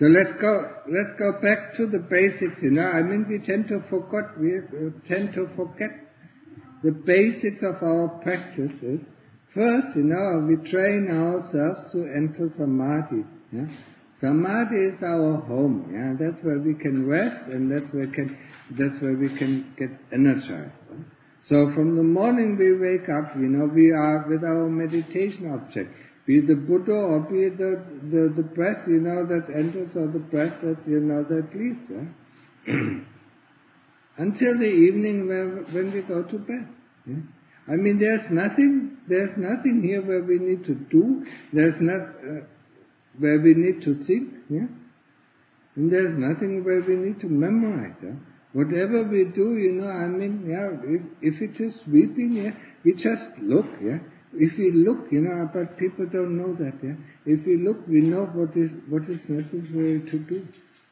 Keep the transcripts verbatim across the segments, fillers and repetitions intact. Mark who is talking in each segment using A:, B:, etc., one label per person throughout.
A: So let's go, let's go back to the basics, you know. I mean, we tend to forget, we tend to forget the basics of our practices. First, you know, we train ourselves to enter samadhi. Yeah? Samadhi is our home. Yeah, that's where we can rest, and that's where can, that's where we can get energized. Yeah? So from the morning we wake up, you know, we are with our meditation object. Be it the Buddha or be it the, the, the breath, you know, that enters or the breath that, you know, that leaves. Yeah? Until the evening when, when we go to bed. Yeah? I mean, there's nothing, there's nothing here where we need to do. There's not, uh, where we need to think. Yeah? And there's nothing where we need to memorize. Yeah? Whatever we do, you know, I mean, yeah, if, if it is sweeping, yeah, we just look, yeah. If we look, you know, but people don't know that, yeah. If we look, we know what is what is necessary to do.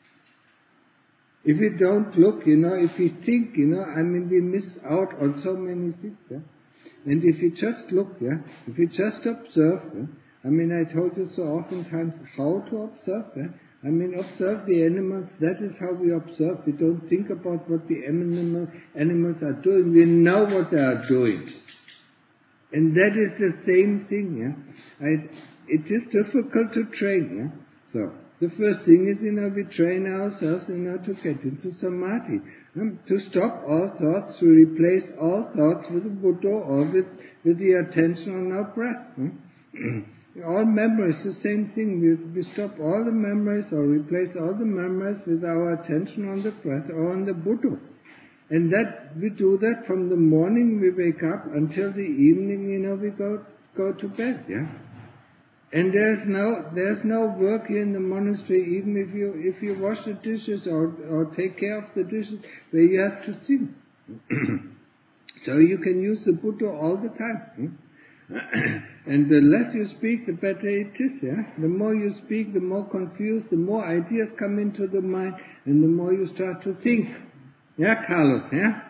A: If we don't look, you know, if we think, you know, I mean, we miss out on so many things, yeah. And if we just look, yeah, if we just observe, yeah, I mean, I told you so oftentimes how to observe, yeah. I mean, observe the animals, that is how we observe. We don't think about what the animal, animals are doing. We know what they are doing. And that is the same thing, yeah. I, it is difficult to train, yeah. So, the first thing is, you know, we train ourselves, you know, to get into samadhi. Um, to stop all thoughts, to replace all thoughts with the Buddha or with, with the attention on our breath. Hmm? All memories, the same thing. We, we stop all the memories or replace all the memories with our attention on the breath or on the Buddha. And that, we do that from the morning we wake up until the evening, you know, we go, go to bed, yeah? And there's no, there's no work here in the monastery, even if you, if you wash the dishes or, or take care of the dishes, where you have to think. So you can use the Buddha all the time. And the less you speak, the better it is, yeah? The more you speak, the more confused, the more ideas come into the mind, and the more you start to think. Yeah, Carlos, yeah?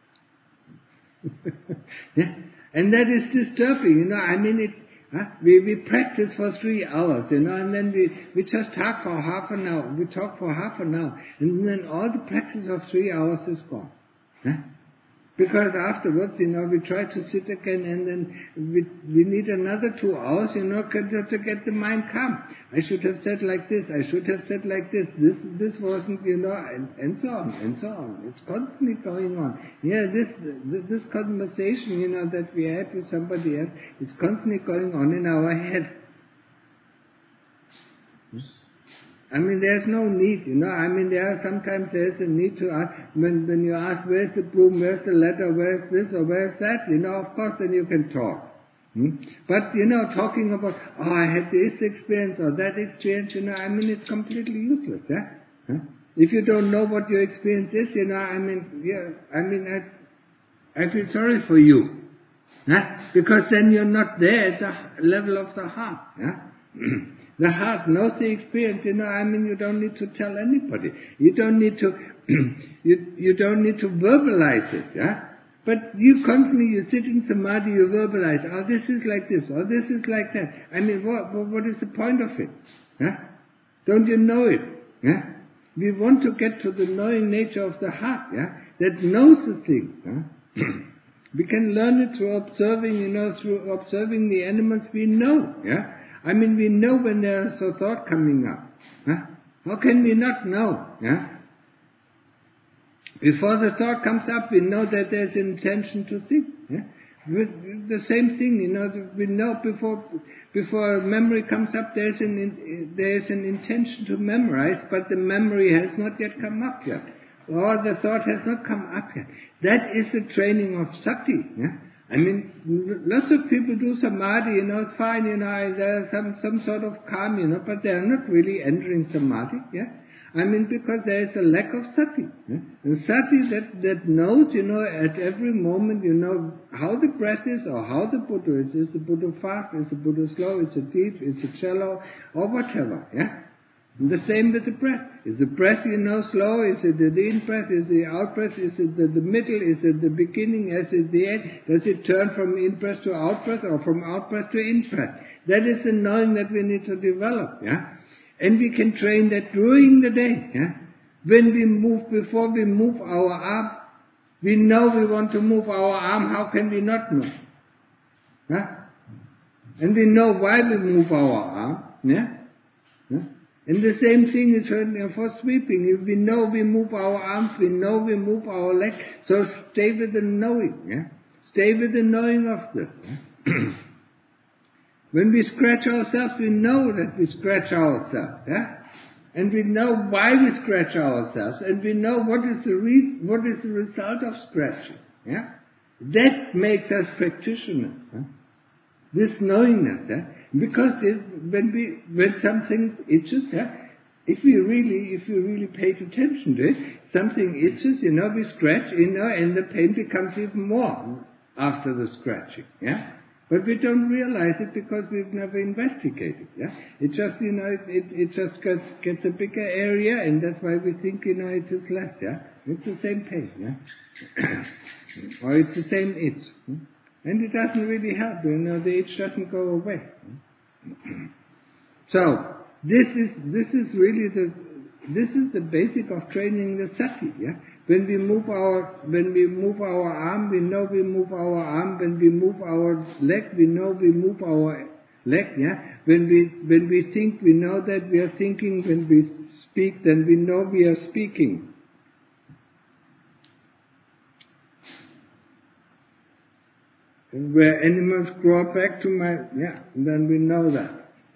A: Yeah? And that is disturbing, you know, I mean, it, huh? we, we practice for three hours, you know, and then we, we just talk for half an hour, we talk for half an hour, and then all the practice of three hours is gone. Huh? Because afterwards, you know, we try to sit again, and then we, we need another two hours, you know, to, to get the mind calm. I should have said like this, I should have said like this, this this wasn't, you know, and, and so on, and so on. It's constantly going on. Yeah, this, this conversation, you know, that we had with somebody else, it's constantly going on in our head. I mean, there's no need, you know, I mean, there are sometimes there's a need to ask, when, when you ask, where's the broom, where's the letter, where's this or where's that, you know, of course then you can talk. Hmm? But, you know, talking about, oh, I had this experience or that experience, you know, I mean, it's completely useless, yeah? Huh? If you don't know what your experience is, you know, I mean, yeah, I mean, I, I feel sorry for you, huh? Because then you're not there at the level of the heart, yeah? The heart knows the experience, you know, I mean, you don't need to tell anybody. You don't need to, you, you don't need to verbalize it, yeah? But you constantly, you sit in samadhi, you verbalize, oh, this is like this, or this is like that. I mean, what, what is the point of it? Yeah? Don't you know it? Yeah? We want to get to the knowing nature of the heart, yeah? That knows the thing, yeah? We can learn it through observing, you know, through observing the animals we know, yeah? I mean, we know when there is a thought coming up. Huh? How can we not know? Yeah? Before the thought comes up, we know that there's an intention to think. Yeah? The same thing, you know, we know before before a memory comes up, there's an there's an intention to memorize, but the memory has not yet come up yet, or the thought has not come up yet. That is the training of sati. Yeah? I mean, lots of people do samadhi, you know, it's fine, you know, there's some, some sort of calm, you know, but they're not really entering samadhi, yeah? I mean, because there is a lack of sati. Yeah? And sati that, that knows, you know, at every moment, you know, how the breath is or how the Buddha is. Is the Buddha fast? Is the Buddha slow? Is it deep? Is it shallow? Or whatever, yeah? And the same with the breath. Is the breath, you know, slow? Is it the in-breath? Is it the out-breath? Is it the, the middle? Is it the beginning? Is it the end? Does it turn from in-breath to out-breath or from out-breath to in-breath? That is the knowing that we need to develop, yeah? And we can train that during the day, yeah. When we move, before we move our arm, we know we want to move our arm, how can we not move? Yeah? And we know why we move our arm, yeah? Yeah? And the same thing is for sweeping. If we know we move our arms, we know we move our leg, so stay with the knowing, yeah? Stay with the knowing of this. Yeah? When we scratch ourselves, we know that we scratch ourselves, yeah? And we know why we scratch ourselves, and we know what is the re- what is the result of scratching, yeah? That makes us practitioners, huh? This knowingness, yeah? Because it, when we when something itches, yeah? If we really if we really paid attention to it, something itches, you know, we scratch, you know, and the pain becomes even more after the scratching, yeah? But we don't realize it because we've never investigated, yeah? It just, you know, it, it, it just gets, gets a bigger area, and that's why we think, you know, it is less, yeah? It's the same pain, yeah? Or it's the same itch. Yeah? And it doesn't really help, you know, the itch doesn't go away. So, this is, this is really the, this is the basic of training the sati, yeah? When we move our, when we move our arm, we know we move our arm. When we move our leg, we know we move our leg, yeah? When we, when we think, we know that we are thinking. When we speak, then we know we are speaking. And where animals grow back to my, yeah, then we know that.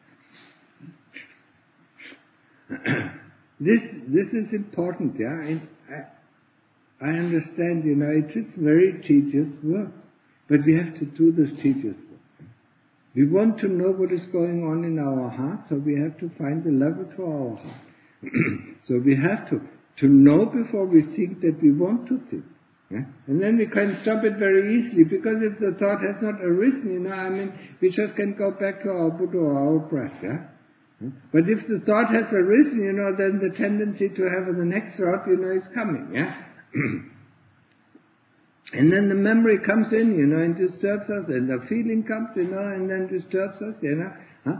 A: this, this is important, yeah? And I, I understand, you know, it is very tedious work, but we have to do this tedious work. We want to know what is going on in our heart, so we have to find the level to our heart. So we have to, to know before we think that we want to think. Yeah? And then we can stop it very easily, because if the thought has not arisen, you know, I mean, we just can go back to our Buddha or our breath, yeah? But if the thought has arisen, you know, then the tendency to have the next thought, you know, is coming, yeah? And then the memory comes in, you know, and disturbs us, and the feeling comes, you know, and then disturbs us, you know. Huh?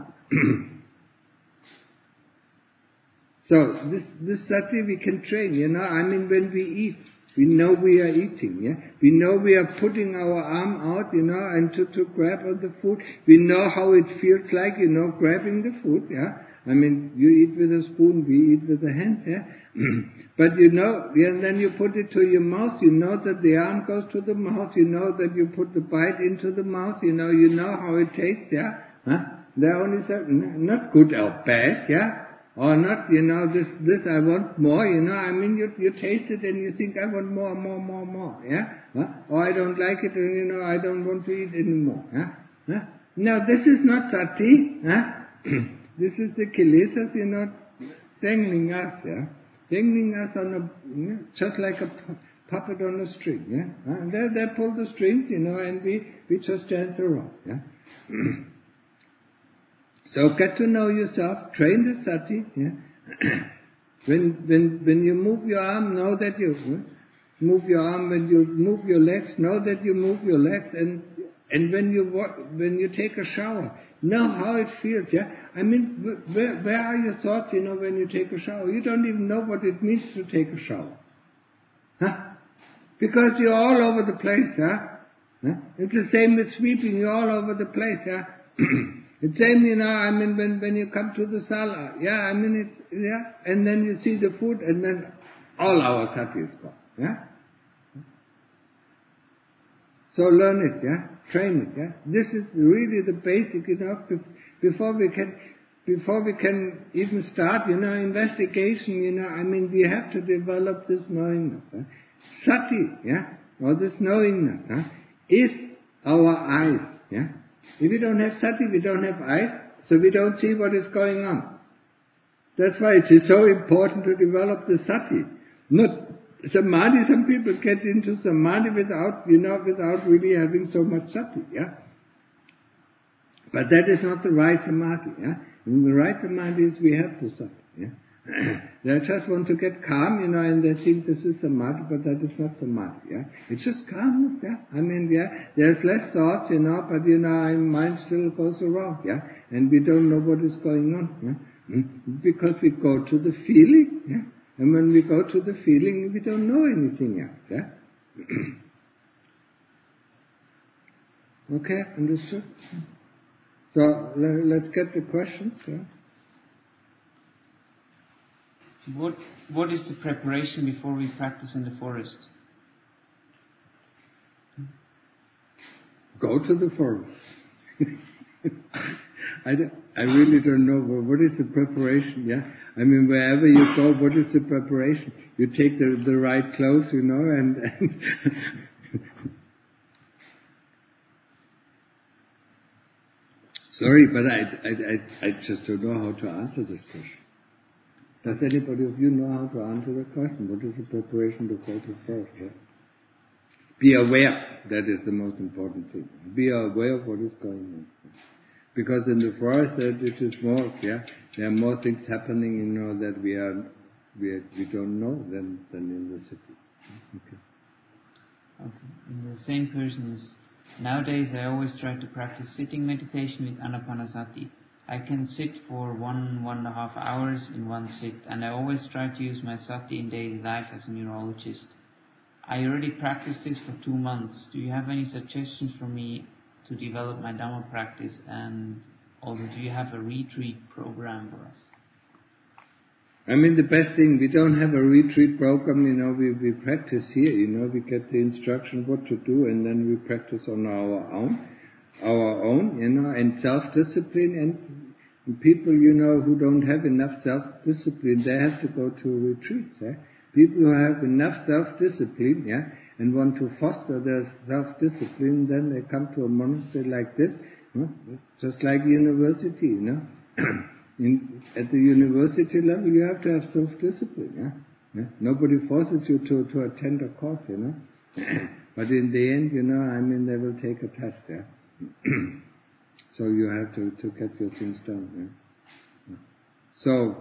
A: So this this sati we can train, you know. I mean, when we eat, we know we are eating, yeah. We know we are putting our arm out, you know, and to, to grab on the food. We know how it feels like, you know, grabbing the food, yeah. I mean, you eat with a spoon, we eat with the hands, yeah. But you know, and then you put it to your mouth, you know that the arm goes to the mouth, you know that you put the bite into the mouth, you know, you know how it tastes, yeah. Huh? There are only certain, not good or bad, yeah. Or not, you know, this, this I want more, you know, I mean, you, you taste it and you think, I want more, more, more, more, yeah? Huh? Or I don't like it and, you know, I don't want to eat anymore, yeah? Huh? Now, this is not sati, huh? This is the kilesas, you know, dangling us, yeah? Dangling us on a, you know, just like a puppet on a string, yeah? Huh? They, they pull the strings, you know, and we, we just dance around, yeah? So get to know yourself, train the sati, yeah? when, when, when you move your arm, know that you huh? move your arm. When you move your legs, know that you move your legs. And, and when you, when you take a shower, know how it feels, yeah? I mean, where, where are your thoughts, you know, when you take a shower? You don't even know what it means to take a shower. Huh? Because you're all over the place, huh? huh? It's the same with sweeping, you're all over the place, yeah? It's same, you know, I mean, when, when you come to the sala, yeah, I mean, it, yeah, and then you see the food, and then all our sati is gone, yeah? So learn it, yeah? Train it, yeah? This is really the basic, you know, before we can, before we can even start, you know, investigation, you know, I mean, we have to develop this knowingness, huh? Sati, yeah, or this knowingness, huh, is our eyes, yeah? If we don't have sati, we don't have eyes, so we don't see what is going on. That's why it is so important to develop the sati. Not samadhi, some people get into samadhi without, you know, without really having so much sati, yeah? But that is not the right samadhi, yeah? And the right samadhi is we have the sati, yeah? They just want to get calm, you know, and they think this is samadhi, but that is not samadhi, yeah? It's just calmness, yeah? I mean, yeah, there's less thoughts, you know, but, you know, our mind still goes around, yeah? And we don't know what is going on, yeah? Hmm? Because we go to the feeling, yeah? And when we go to the feeling, we don't know anything else, yeah? Okay, understood? So, let's get the questions, yeah?
B: What What is the preparation before we practice in the forest?
A: Go to the forest. I, I really don't know what is the preparation, yeah? I mean, wherever you go, what is the preparation? You take the, the right clothes, you know, and... and Sorry, but I, I, I, I just don't know how to answer this question. Does anybody of you know how to answer the question? What is the preparation to go to the forest? Yeah? Be aware, that is the most important thing. Be aware of what is going on. Because in the forest, that it is more, yeah, there are more things happening, you know, that we are, we are, we don't know than than in the city. Okay.
B: Okay. And the same person is, nowadays I always try to practice sitting meditation with Anapanasati. I can sit for one, one and a half hours in one sit, and I always try to use my sati in daily life as a neurologist. I already practiced this for two months. Do you have any suggestions for me to develop my Dhamma practice, and also do you have a retreat program for us?
A: I mean, the best thing, we don't have a retreat program, you know, we, we practice here, you know, we get the instruction what to do, and then we practice on our own, our own, you know, and self-discipline, and people, you know, who don't have enough self-discipline, they have to go to retreats, eh? People who have enough self-discipline, yeah, and want to foster their self-discipline, then they come to a monastery like this, you know, just like university, you know. In, at the university level, you have to have self-discipline, yeah? Yeah? Nobody forces you to, to attend a course, you know. But in the end, you know, I mean, they will take a test, yeah. So you have to, to get your things done, yeah. So,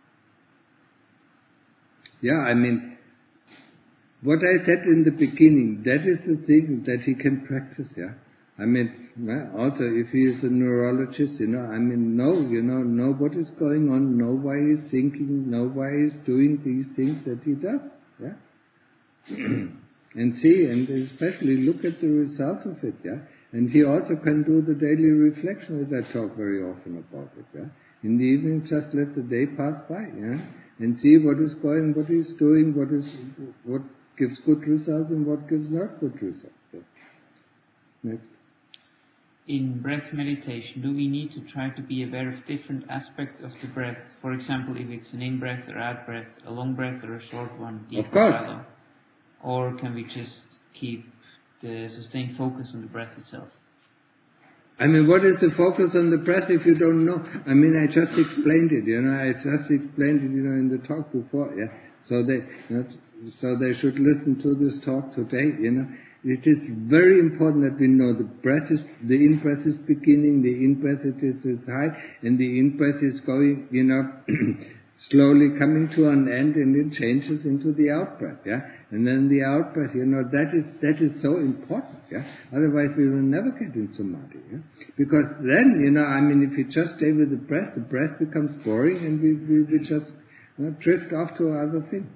A: yeah, I mean, what I said in the beginning, that is the thing that he can practice, yeah. I mean, also if he is a neurologist, you know, I mean, know, you know, know what is going on, know why he is thinking, know why he is doing these things that he does, yeah. And see, and especially look at the results of it, yeah. And he also can do the daily reflection that I talk very often about it, yeah. In the evening, just let the day pass by, yeah, and see what is going, what he's doing, what is, what gives good results and what gives not good results. Yeah. Next.
B: In breath meditation, do we need to try to be aware of different aspects of the breath? For example, if it's an in-breath or out-breath, a long breath or a short one, deep
A: of course.
B: or shallow? Or can we just keep the sustained focus on the breath itself?
A: I mean, what is the focus on the breath if you don't know? I mean, I just explained it, you know, I just explained it, you know, in the talk before, yeah. So they, you know, so they should listen to this talk today, you know. It is very important that we know the breath is, the in-breath is beginning, the in-breath it is high, and the in-breath is going, you know, slowly coming to an end, and it changes into the out-breath, yeah. And then the out-breath, you know, that is, that is so important, yeah. Otherwise we will never get in samadhi, yeah. Because then, you know, I mean, if you just stay with the breath, the breath becomes boring, and we, we, we just, you know, drift off to other things.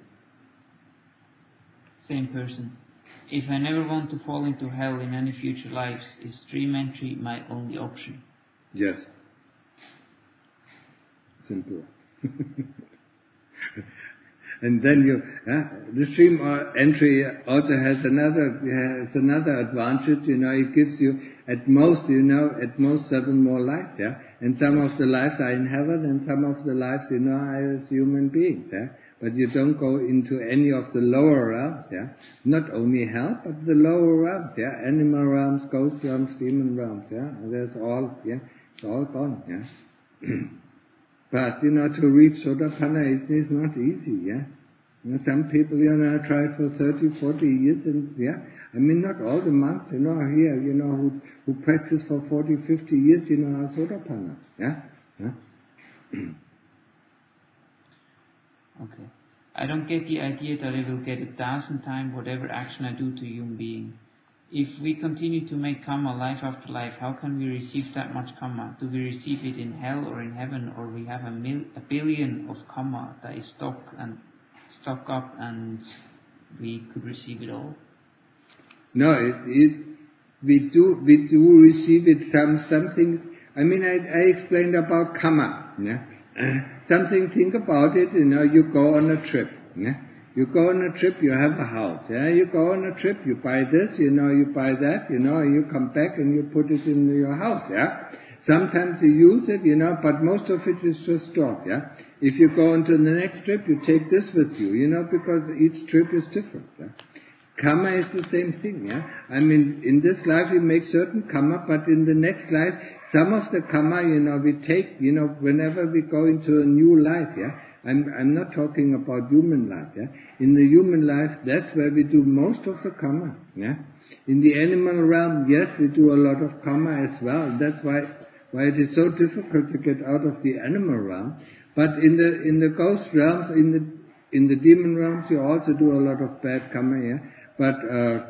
B: Same person. If I never want to fall into hell in any future lives, is stream entry my only option?
A: Yes. Simple. And then you, uh, the stream entry also has another has another advantage. You know, it gives you at most, you know, at most seven more lives. Yeah, and some of the lives are in heaven, and some of the lives, you know, are as human beings. Yeah. But you don't go into any of the lower realms, yeah. Not only hell, but the lower realms, yeah. Animal realms, ghost realms, demon realms, yeah. And that's all, yeah. It's all gone, yeah. But, you know, to reach Sotapanna is, is not easy, yeah. You know, some people, you know, try for thirty, forty years, and, yeah. I mean, not all the monks, you know, here, you know, who, who practice for forty, fifty years, you know, are Sotapanna, yeah. Yeah.
B: Okay. I don't get the idea that I will get a thousand times whatever action I do to a human being. if we continue to make karma life after life, how can we receive that much karma? Do we receive it in hell or in heaven, or we have a, mil- a billion of karma that is stock and stock up, and we could receive it all?
A: No, it, it, we do we do receive it. Some some things. I mean, I, I explained about karma. Yeah? Uh, something. Think about it. You know, you go on a trip. Yeah? You go on a trip, you have a house, yeah? You go on a trip, you buy this, you know, you buy that, you know, you come back and you put it in your house, yeah? Sometimes you use it, you know, but most of it is just stock, yeah? If you go on to the next trip, you take this with you, you know, because each trip is different, yeah? Karma is the same thing, yeah? I mean, in this life we make certain karma, but in the next life, some of the karma, you know, we take, you know, whenever we go into a new life, yeah? I'm, I'm not talking about human life, yeah? In the human life, that's where we do most of the karma, yeah? In the animal realm, yes, we do a lot of karma as well. That's why, why it is so difficult to get out of the animal realm. But in the, in the ghost realms, in the, in the demon realms, you also do a lot of bad karma, yeah? But, uh,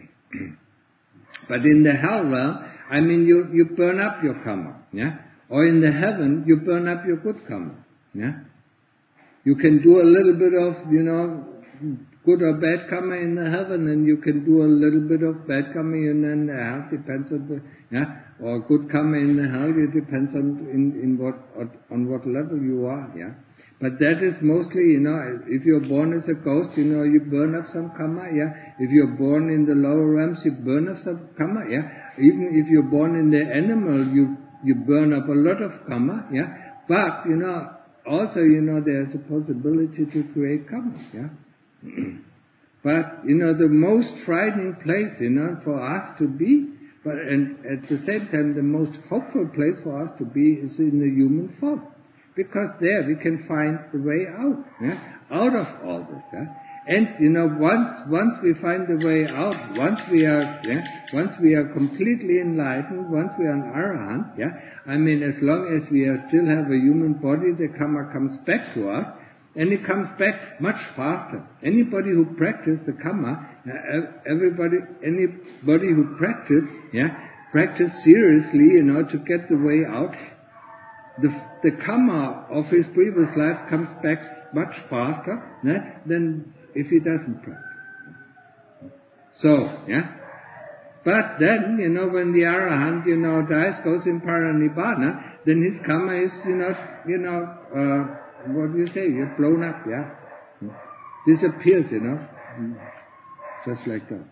A: but in the hell realm, I mean, you, you burn up your karma, yeah? Or in the heaven, you burn up your good karma, yeah? You can do a little bit of, you know, good or bad karma in the heaven, and you can do a little bit of bad karma in the hell, depends on the, yeah, or good karma in the hell, it depends on in, in what, on what level you are, yeah. But that is mostly, you know, if you're born as a ghost, you know, you burn up some karma, yeah. If you're born in the lower realms, you burn up some karma, yeah. Even if you're born in the animal, you, you burn up a lot of karma, yeah. But, you know, also, you know, there's a possibility to create karma, yeah. But, you know, the most frightening place, you know, for us to be, but and at the same time, the most hopeful place for us to be is in the human form. Because there we can find the way out, yeah, out of all this, yeah. And, you know, once, once we find the way out, once we are, yeah, once we are completely enlightened, once we are an arahant, yeah, I mean, as long as we are still have a human body, the karma comes back to us, and it comes back much faster. Anybody who practices the karma, everybody, anybody who practice, yeah, practice seriously, you know, to get the way out, the, the karma of his previous lives comes back much faster, yeah, than if he doesn't practice. So, yeah. But then, you know, when the arahant, you know, dies, goes in paranibbana, then his karma is, you know, you know, uh, what do you say? You're blown up, yeah? Disappears, you know? Just like that.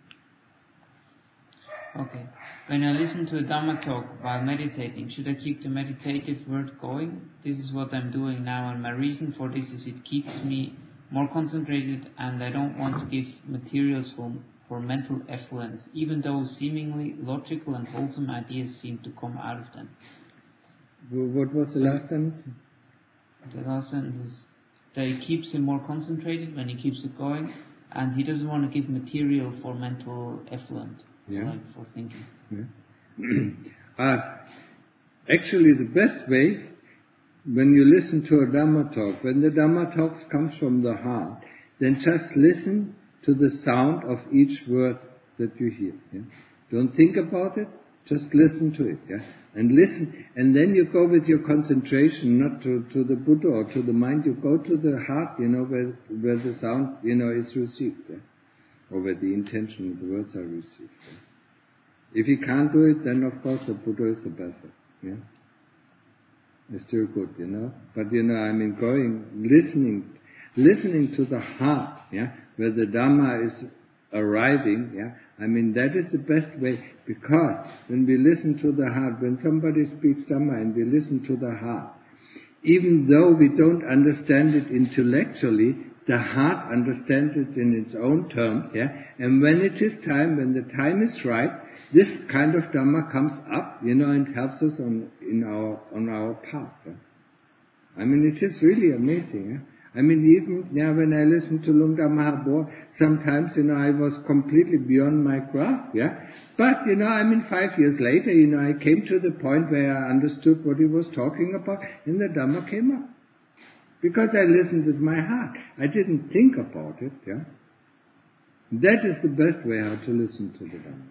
B: Okay. When I listen to a Dhamma talk while meditating, should I keep the meditative word going? This is what I'm doing now, and my reason for this is it keeps me more concentrated, and I don't want to give materials for, for mental effluence, even though seemingly logical and wholesome ideas seem to come out of them.
A: What was the
B: so,
A: last sentence?
B: The last sentence is that it keeps him more concentrated when he keeps it going, and he doesn't want to give material for mental effluent,
A: yeah.
B: like for thinking.
A: Yeah. uh, actually, the best way, when you listen to a Dhamma talk, when the Dhamma talk comes from the heart, then just listen to the sound of each word that you hear. Yeah? Don't think about it, just listen to it. Yeah? And listen, and then you go with your concentration, not to, to the Buddha or to the mind, you go to the heart, you know, where, where the sound, you know, is received. Yeah? Or where the intention of the words are received. Yeah? If you can't do it, then of course the Buddha is the best. Yeah? It's still good, you know. But you know, I mean, going, listening, listening to the heart, yeah, where the Dhamma is arriving, yeah. I mean, that is the best way, because when we listen to the heart, when somebody speaks Dhamma and we listen to the heart, even though we don't understand it intellectually, the heart understands it in its own terms, yeah. And when it is time, when the time is right, this kind of Dhamma comes up, you know, and helps us on in our on our path. Yeah? I mean, it is really amazing. Yeah? I mean, even yeah, when I listened to Lungta Mahabodh, sometimes, you know, I was completely beyond my grasp. Yeah, but you know, I mean, five years later, you know, I came to the point where I understood what he was talking about, and the Dhamma came up because I listened with my heart. I didn't think about it. Yeah. That is the best way how to listen to the Dhamma.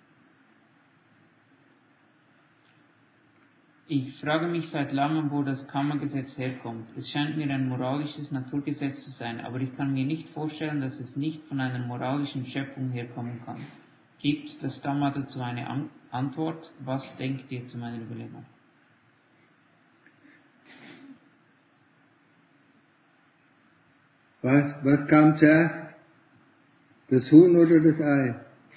B: Ich frage mich seit langem, wo das Karma-Gesetz herkommt. Es scheint mir ein moralisches Naturgesetz zu sein, aber ich kann mir nicht vorstellen, dass es nicht von einer moralischen Schöpfung herkommen kann. Gibt das Dhamma dazu eine An- Antwort? Was denkt ihr zu meiner Überlegung?
A: Was, was kam zuerst? Das Huhn oder das Ei?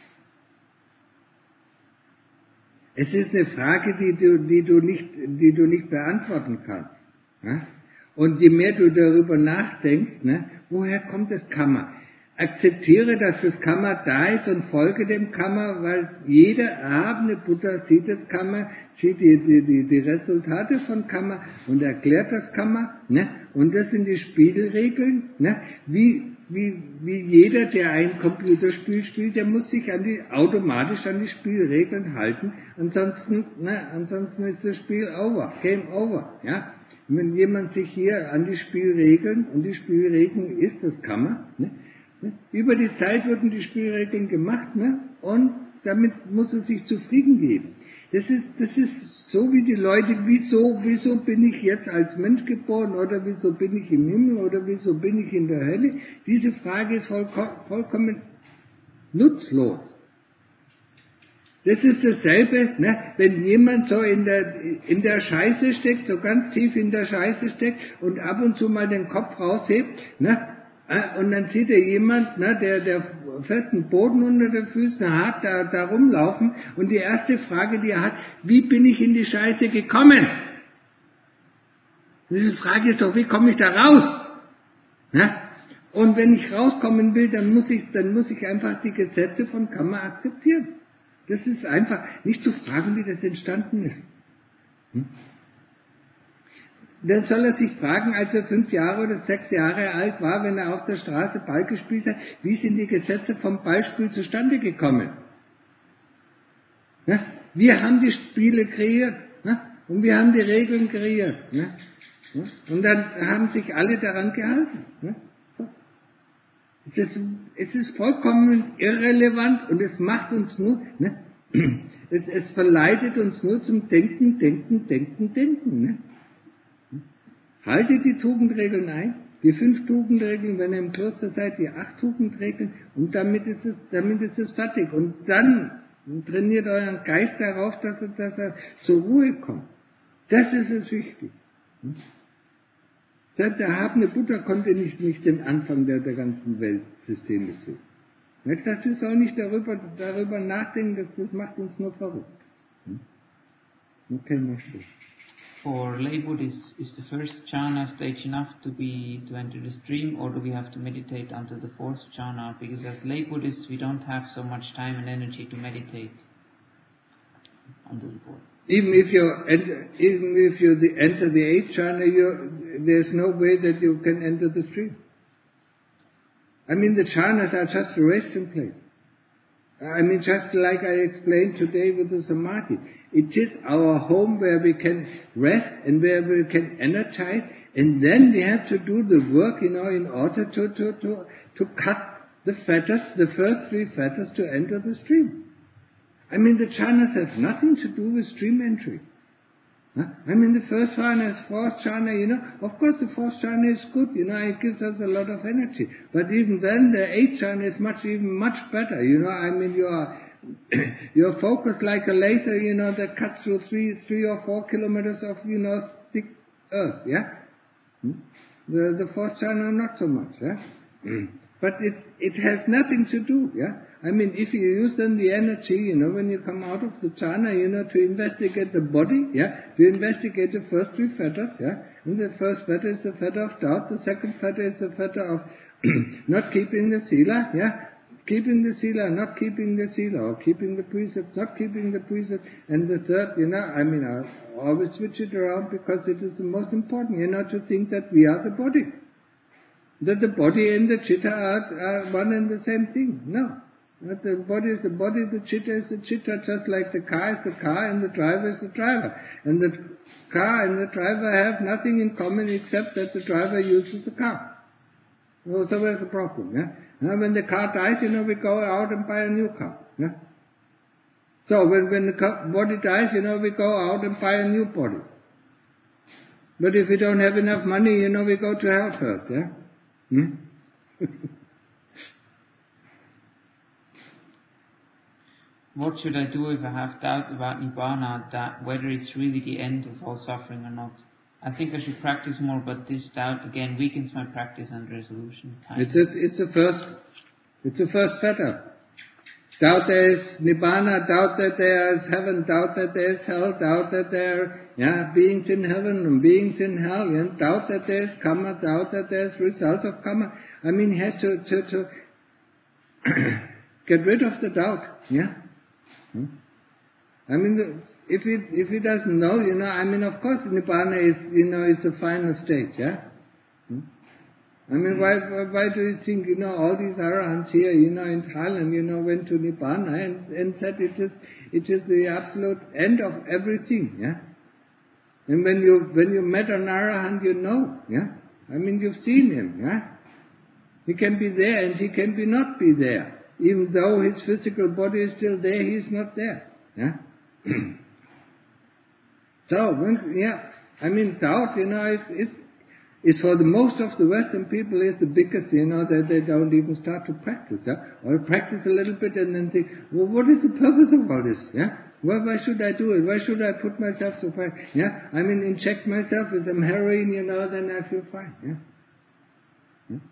A: Es ist eine Frage, die du, die du, nicht, die du nicht beantworten kannst. Ne? Und je mehr du darüber nachdenkst, ne, woher kommt das Karma? Akzeptiere, dass das Karma da ist und folge dem Karma, weil jeder erhabene Buddha sieht das Karma, sieht die, die, die, die Resultate von Karma und erklärt das Karma. Ne? Und das sind die Spielregeln. Ne? Wie, wie, wie jeder, der ein Computerspiel spielt, der muss sich an die, automatisch an die Spielregeln halten. Ansonsten, ne, ansonsten ist das Spiel over, Game over. Ja? Wenn jemand sich hier an die Spielregeln, und die Spielregeln ist das Karma, ne? Über die Zeit wurden die Spielregeln gemacht, ne? Und damit muss er sich zufrieden geben. Das ist, das ist so wie die Leute, wieso, wieso bin ich jetzt als Mensch geboren oder wieso bin ich im Himmel oder wieso bin ich in der Hölle? Diese Frage ist vollkommen, vollkommen nutzlos. Das ist dasselbe, ne? Wenn jemand so in der, in der Scheiße steckt, so ganz tief in der Scheiße steckt und ab und zu mal den Kopf raushebt, ne? Und dann sieht er jemand, ne, der, der festen Boden unter den Füßen hat, da, da rumlaufen. Und die erste Frage, die er hat, wie bin ich in die Scheiße gekommen? Diese Frage ist doch, wie komme ich da raus? Ne? Und wenn ich rauskommen will, dann muss ich, dann muss ich einfach die Gesetze von Karma akzeptieren. Das ist einfach, nicht zu fragen, wie das entstanden ist. Hm? Dann soll er sich fragen, als er fünf Jahre oder sechs Jahre alt war, wenn er auf der Straße Ball gespielt hat, wie sind die Gesetze vom Ballspiel zustande gekommen? Ja? Wir haben die Spiele kreiert, ja? Und wir haben die Regeln kreiert. Ja? Und dann haben sich alle daran gehalten. Ja? So. Es ist, es ist vollkommen irrelevant und es macht uns nur, ne? es, es verleitet uns nur zum Denken, Denken, Denken, Denken. Ne? Haltet die Tugendregeln ein, die fünf Tugendregeln, wenn ihr im Kloster seid, die acht Tugendregeln, und damit ist es, damit ist es fertig. Und dann trainiert euren Geist darauf, dass er, dass er zur Ruhe kommt. Das ist es wichtig. Selbst der erhabene Buddha konnte nicht, nicht den Anfang der, der ganzen Weltsysteme sehen. Er hat gesagt, du sollst nicht darüber, darüber nachdenken, das, das macht uns nur verrückt. Okay, machst du.
B: For lay Buddhists, is the first jhana stage enough to be to enter the stream, or do we have to meditate until the fourth jhana? Because as lay Buddhists, we don't have so much time and energy to meditate until the fourth.
A: Even if you enter, even if you the, enter the eighth jhana, you, there's no way that you can enter the stream. I mean, the jhanas are just a resting place. I mean, just like I explained today with the samadhi. It is our home where we can rest and where we can energize, and then we have to do the work, you know, in order to, to, to, to cut the fetters, the first three fetters to enter the stream. I mean, the jhanas have nothing to do with stream entry. Huh? I mean, the first one is fourth jhana, you know, of course the fourth jhana is good, you know, it gives us a lot of energy. But even then, the eighth jhana is much, even much better, you know, I mean, you are, you're focused like a laser, you know, that cuts through three, three or four kilometers of, you know, thick earth, yeah? Hmm? The, the fourth jhana, not so much, yeah? But it, it has nothing to do, yeah? I mean, if you use then the energy, you know, when you come out of the jhana, you know, to investigate the body, yeah, to investigate the first three fetters, yeah, and the first fetter is the fetter of doubt, the second fetter is the fetter of not keeping the sila, yeah, keeping the sila, not keeping the sila, or keeping the precept, not keeping the precept, and the third, you know, I mean, I always switch it around because it is the most important, you know, to think that we are the body, that the body and the chitta are, are one and the same thing, no. But the body is the body, the chitta is the chitta, just like the car is the car and the driver is the driver. And the car and the driver have nothing in common except that the driver uses the car. So where's the problem? Yeah? Now, when the car dies, you know, we go out and buy a new car. Yeah? So when, when the body dies, you know, we go out and buy a new body. But if we don't have enough money, you know, we go to hell first, yeah? Hmm?
B: What should I do if I have doubt about Nibbana, that whether it's really the end of all suffering or not? I think I should practice more, but this doubt again weakens my practice and resolution. Kind
A: it's a, it's a first, it's a first fetter. Doubt there is Nibbana, doubt that there is heaven, doubt that there is hell, doubt that there are yeah, beings in heaven and beings in hell, and doubt that there is karma, doubt that there is result of karma. I mean, he has to, to, to get rid of the doubt, yeah? Hmm? I mean, if he, if he doesn't know, you know, I mean, of course Nibbana is, you know, is the final stage, yeah? Hmm? I mean, why, why do you think, you know, all these arahants here, you know, in Thailand, you know, went to Nibbana and, and said it is, it is the absolute end of everything, yeah? And when you, when you met an arahant, you know, yeah? I mean, you've seen him, yeah? He can be there and he can be not be there. Even though his physical body is still there, he is not there, yeah? So, when, yeah, I mean, doubt, you know, is, is is for the most of the Western people is the biggest, you know, that they don't even start to practice, yeah? Or practice a little bit and then think, well, what is the purpose of all this, yeah? Why, why should I do it? Why should I put myself so far, yeah? I mean, inject myself with some heroin, you know, then I feel fine, yeah? yeah?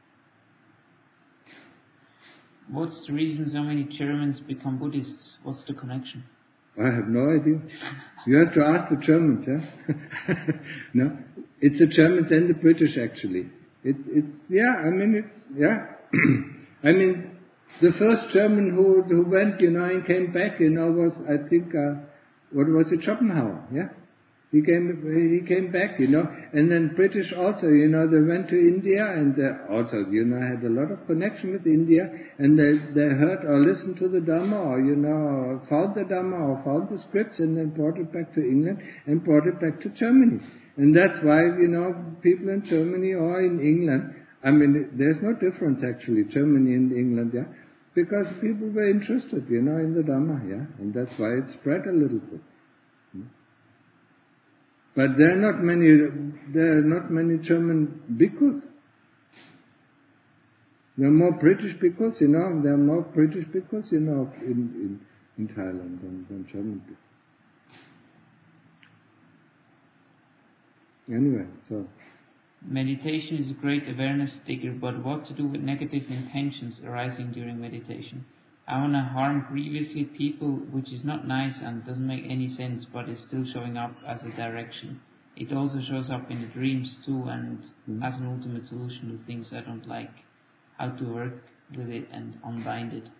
B: What's the reason so many Germans become Buddhists? What's the connection?
A: I have no idea. You have to ask the Germans, yeah? No? It's the Germans and the British, actually. It's, it's, yeah, I mean, it's, yeah. I mean, the first German who, who went, you know, and came back, you know, was, I think, uh, what was it, Schopenhauer, yeah? He came, he came back, you know, and then British also, you know, they went to India and uh, also, you know, had a lot of connection with India, and they, they heard or listened to the Dhamma, or, you know, found the Dhamma or found the scripts and then brought it back to England and brought it back to Germany. And that's why, you know, people in Germany or in England, I mean, there's no difference actually, Germany and England, yeah, because people were interested, you know, in the Dhamma, yeah, and that's why it spread a little bit. But there are not many, there are not many German bhikkhus. There are more British bhikkhus, you know, there are more British bhikkhus, you know, in, in, in Thailand than, than German bhikkhus. Anyway, so.
B: Meditation is a great awareness digger, but what to do with negative intentions arising during meditation? I want to harm grievously people, which is not nice and doesn't make any sense, but is still showing up as a direction. It also shows up in the dreams too, and mm-hmm. as an ultimate solution to things I don't like. How to work with it and unbind it.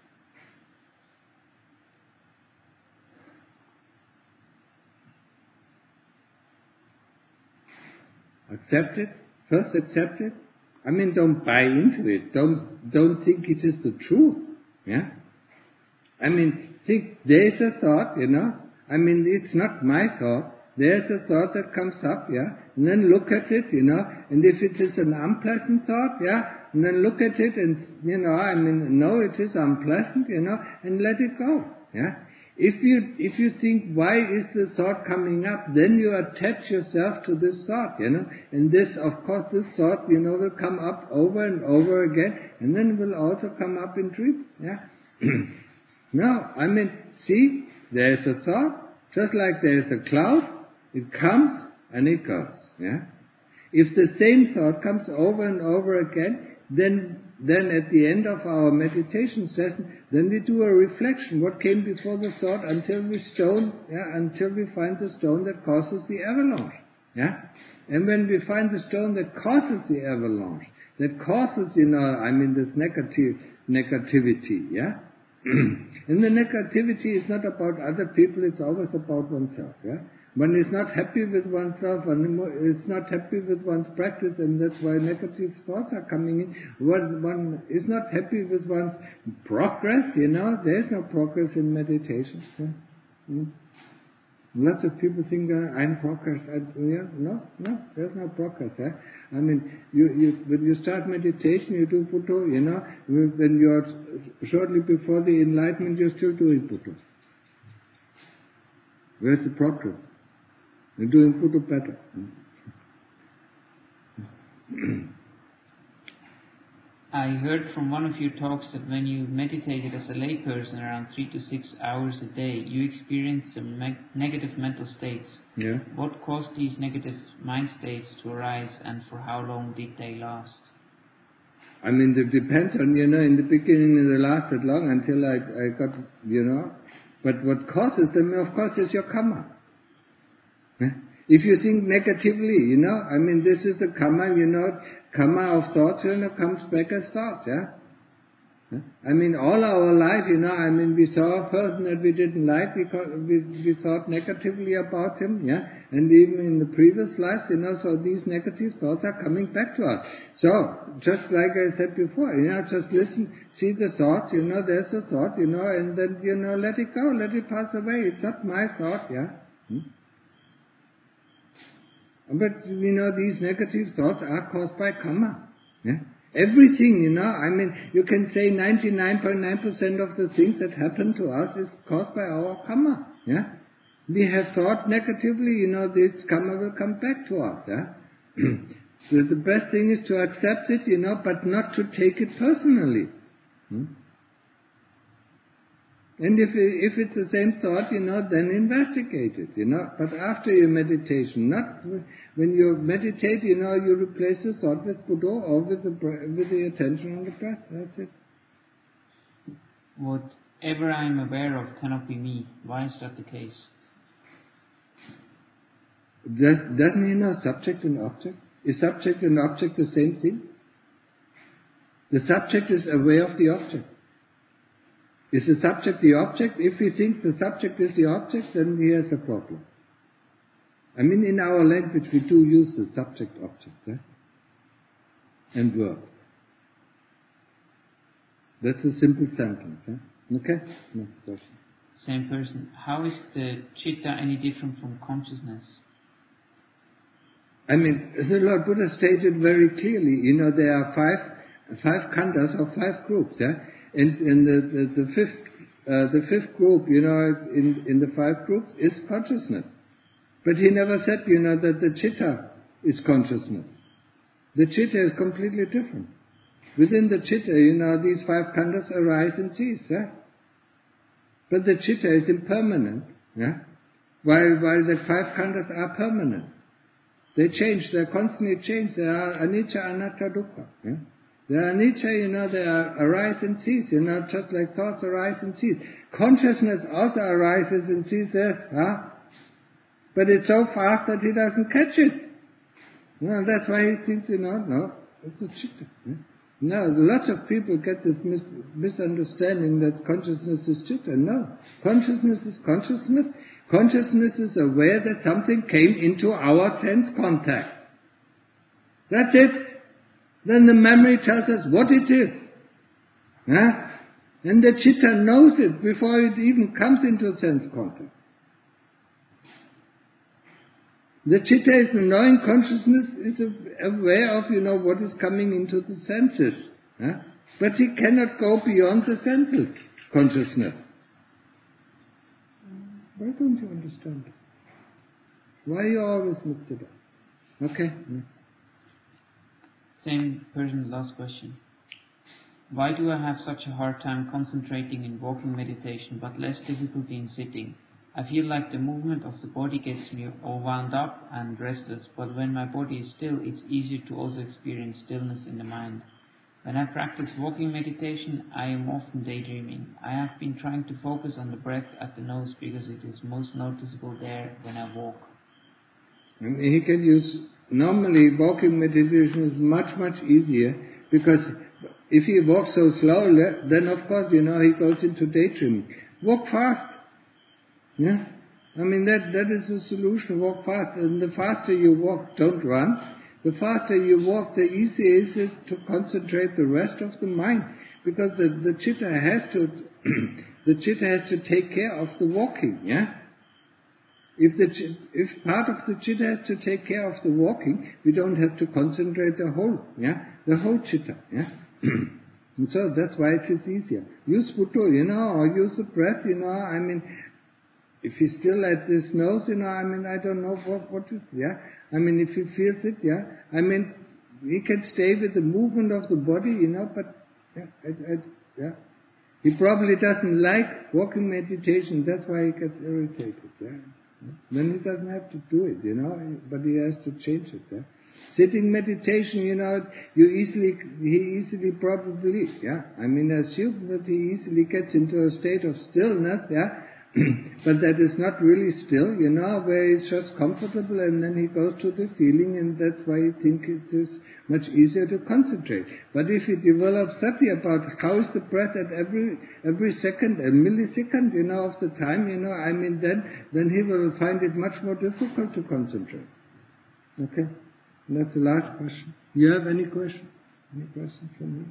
A: Accept it. First accept it. I mean, don't buy into it. Don't, don't think it is the truth. Yeah? I mean, think, there's a thought, you know. I mean, it's not my thought. There's a thought that comes up, yeah. And then look at it, you know. And if it is an unpleasant thought, yeah, and then look at it and, you know, I mean, no, it is unpleasant, you know, and let it go, yeah. If you, if you think, why is the thought coming up, then you attach yourself to this thought, you know. And this, of course, this thought, you know, will come up over and over again, and then will also come up in dreams, yeah. No, I mean, see, there's a thought, just like there's a cloud, it comes and it goes, yeah. If the same thought comes over and over again, then then at the end of our meditation session, then we do a reflection, what came before the thought, until we stone, yeah, until we find the stone that causes the avalanche, yeah. And when we find the stone that causes the avalanche, that causes, you know, I mean, this negative negativity, yeah. And the negativity is not about other people, it's always about oneself, yeah. One is not happy with oneself, one is not happy with one's practice, and that's why negative thoughts are coming in. One, one is not happy with one's progress, you know, there is no progress in meditation. Yeah? Mm. Lots of people think uh, I'm progress. I, yeah, no, no, there's no progress. Eh? I mean, you, you, when you start meditation, you do Buddha, you know, when you're shortly before the enlightenment, you're still doing Buddha. Where's the progress? You're doing Buddha better.
B: I heard from one of your talks that when you meditated as a layperson around three to six hours a day, you experienced some me- negative mental states.
A: Yeah.
B: What caused these negative mind states to arise, and for how long did they last?
A: I mean, it depends on, you know, in the beginning they lasted long until I, I got, you know, but what causes them, of course, is your karma. Yeah? If you think negatively, you know, I mean, this is the karma, you know, karma of thoughts, you know, comes back as thoughts, yeah? yeah? I mean, all our life, you know, I mean, we saw a person that we didn't like, we, we, we thought negatively about him, yeah? And even in the previous lives, you know, so these negative thoughts are coming back to us. So, just like I said before, you know, just listen, see the thought, you know, there's a thought, you know, and then, you know, let it go, let it pass away. It's not my thought, yeah? Hmm? But, you know, these negative thoughts are caused by karma. Yeah? Everything, you know, I mean, you can say ninety-nine point nine percent of the things that happen to us is caused by our karma. Yeah? We have thought negatively, you know, this karma will come back to us. Yeah? So the best thing is to accept it, you know, but not to take it personally. Hmm? And if if it's the same thought, you know, then investigate it, you know. But after your meditation, not when you meditate, you know, you replace the thought with Buddha or with the with the attention on the breath. That's it.
B: Whatever I am aware of cannot be me. Why is that the case?
A: Does, doesn't he know subject and object? Is subject and object the same thing? The subject is aware of the object. Is the subject the object? If he thinks the subject is the object, then he has a problem. I mean, in our language we do use the subject-object, eh? and verb. That's a simple sentence. Eh? Okay? Next question.
B: Same person. How is the citta any different from consciousness?
A: I mean, the Lord Buddha stated very clearly, you know, there are five five khandhas or five groups, yeah? And, and the, the, the fifth uh, the fifth group, you know, in, in the five groups is consciousness. But he never said, you know, that the citta is consciousness. The citta is completely different. Within the citta, you know, these five khandhas arise and cease, yeah? But the citta is impermanent, yeah? While, while the five khandhas are permanent. They change, they constantly change. They are anicca, anatta, dukkha. Yeah? They are anicca, you know, they are arise and cease, you know, just like thoughts arise and cease. Consciousness also arises and ceases, huh? But it's so fast that he doesn't catch it. Well, that's why he thinks, you know, no, it's a citta. Yeah? No, lots of people get this mis- misunderstanding that consciousness is citta. No, consciousness is consciousness. Consciousness is aware that something came into our sense contact. That's it. Then the memory tells us what it is. Huh? And the citta knows it before it even comes into sense contact. The citta is the knowing consciousness, is aware of, you know, what is coming into the senses. Huh? But he cannot go beyond the senses consciousness. Why don't you understand it? Why you always mix it up? Okay.
B: Same person, last question. Why do I have such a hard time concentrating in walking meditation, but less difficulty in sitting? I feel like the movement of the body gets me all wound up and restless, but when my body is still, it's easier to also experience stillness in the mind. When I practice walking meditation, I am often daydreaming. I have been trying to focus on the breath at the nose because it is most noticeable there when I walk.
A: And he can use, normally walking meditation is much, much easier because if he walks so slowly, then of course, you know, he goes into daydreaming. Walk fast. Yeah? I mean, that, that is the solution, walk fast. And the faster you walk, don't run. The faster you walk, the easier it is to concentrate the rest of the mind. Because the, the citta has to, the citta has to take care of the walking, yeah? if the if part of the chitta has to take care of the walking, we don't have to concentrate the whole, yeah, the whole chitta, yeah. And so that's why it is easier. Use Buddha, you know, or use the breath, you know. I mean, if he's still at this nose, you know, I mean, I don't know what what is, yeah. I mean, if he feels it, yeah. I mean, he can stay with the movement of the body, you know, but yeah, I, I, yeah. He probably doesn't like walking meditation. That's why he gets irritated, yeah. Then he doesn't have to do it, you know, but he has to change it, yeah. Sitting meditation, you know, you easily, he easily probably, yeah. I mean, assume that he easily gets into a state of stillness, yeah. But that is not really still, you know, where he's just comfortable and then he goes to the feeling, and that's why he thinks it is much easier to concentrate. But if he develops sati about how is the breath at every every second, a millisecond, you know, of the time, you know, I mean, then then he will find it much more difficult to concentrate. Okay? And that's the last question. You have any question? Any question from me?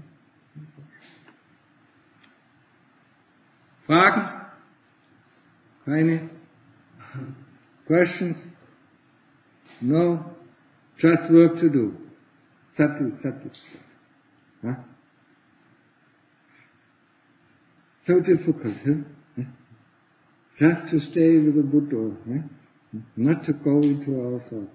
A: Fragen? Keine? Questions? No? Just work to do. Sati, sati. Huh? So difficult, huh? Just to stay with the Buddha, huh? Not to go into our thoughts.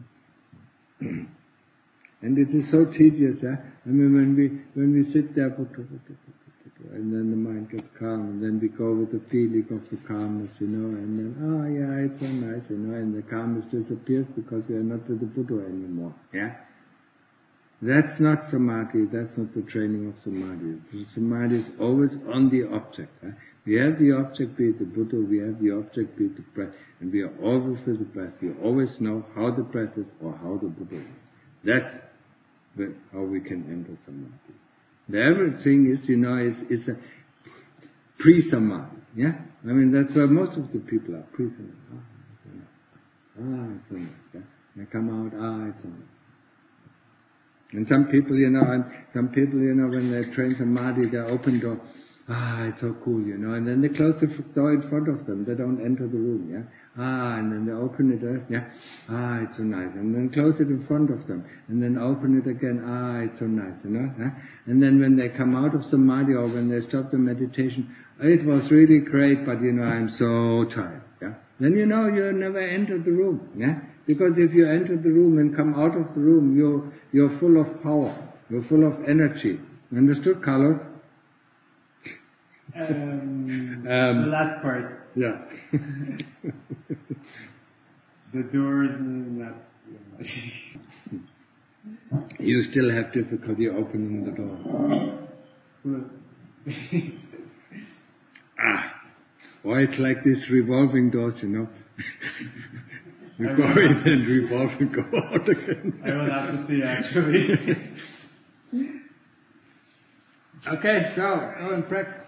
A: And it is so tedious, huh? I mean, when we when we sit there, Buddha, Buddha, Buddha, and then the mind gets calm, and then we go with the feeling of the calmness, you know, and then, oh yeah, it's so nice, you know, and the calmness disappears because we are not with the Buddha anymore, yeah? That's not samadhi, that's not the training of samadhi. The samadhi is always on the object, huh? We have the object, be it the Buddha, we have the object, be it the breath, and we are always with the breath. We always know how the breath is or how the Buddha is. That's the, how we can enter samadhi. The everything is, you know, is, is a pre-samadhi, yeah? I mean, that's where most of the people are, pre-samadhi. Ah, it's so nice, yeah? They come out, ah, it's so nice. And some people, you know, and some people, you know, when they train samadhi, they open door, ah, it's so cool, you know, and then they close the door in front of them, they don't enter the room, yeah? Ah, and then they open it, uh, yeah? Ah, it's so nice, and then close it in front of them, and then open it again, ah, it's so nice, you know, yeah? And then when they come out of samadhi, or when they stop the meditation, it was really great, but you know, I'm so tired, yeah? Then you know, you never entered the room, yeah? Because if you enter the room and come out of the room, you're, you're full of power, you're full of energy. Understood, Carlos?
C: Um,
A: um,
C: the last part.
A: Yeah.
C: The doors, not
A: You still have difficulty opening the door. ah, why it's like these revolving doors, you know. You go in and revolve and go out again.
C: I will have to see, actually.
A: Okay, so go and practice.